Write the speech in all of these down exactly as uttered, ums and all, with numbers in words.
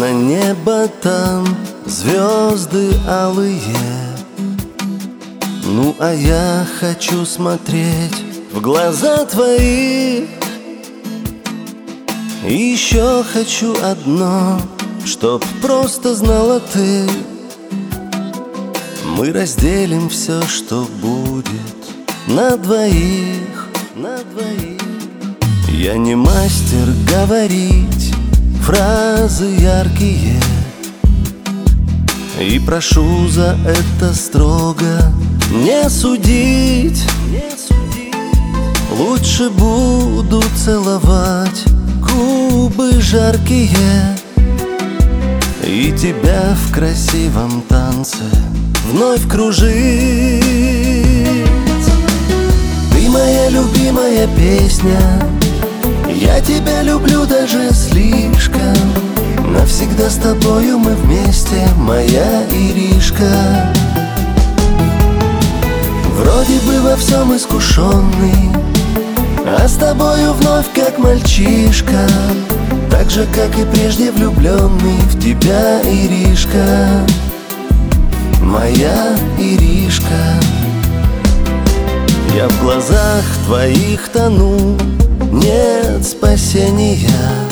На небо там звезды алые, ну а я хочу смотреть в глаза твои. И еще хочу одно, чтоб просто знала ты: мы разделим все, что будет, на двоих, на двоих. Я не мастер говорить фразы яркие, и прошу за это строго не судить. Лучше буду целовать губы жаркие и тебя в красивом танце вновь кружить. Ты моя любимая песня, я тебя люблю даже слишком. Навсегда с тобою мы вместе, моя Иришка. Вроде бы во всем искушенный, а с тобою вновь как мальчишка, так же, как и прежде влюбленный в тебя, Иришка, моя Иришка. Я в глазах твоих тону, нет спасения.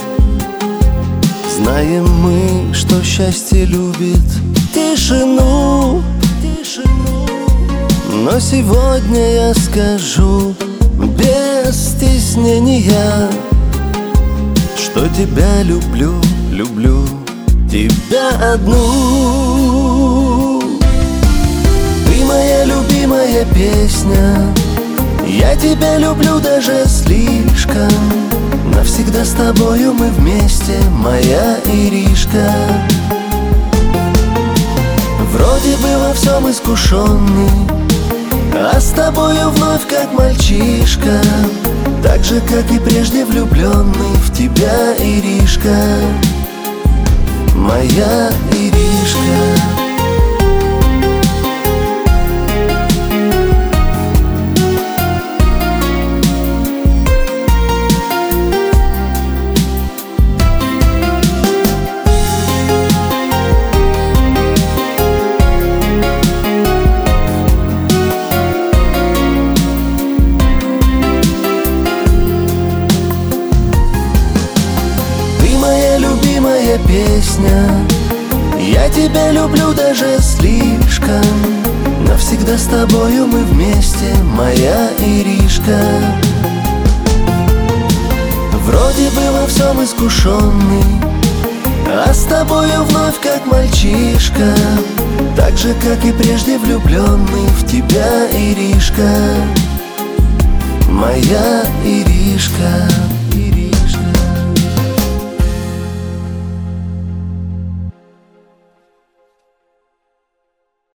Знаем мы, что счастье любит тишину, тишину. Но сегодня я скажу без стеснения, что тебя люблю, люблю тебя одну. Ты моя любимая песня, я тебя люблю даже слишком. Навсегда с тобою мы вместе, моя Иришка. Вроде бы во всем искушенный, а с тобою вновь как мальчишка, так же, как и прежде влюбленный в тебя, Иришка, моя Иришка. Любимая песня, я тебя люблю даже слишком. Навсегда с тобою мы вместе, моя Иришка. Вроде бы во всем искушенный, а с тобою вновь как мальчишка, так же, как и прежде влюбленный в тебя, Иришка, моя Иришка.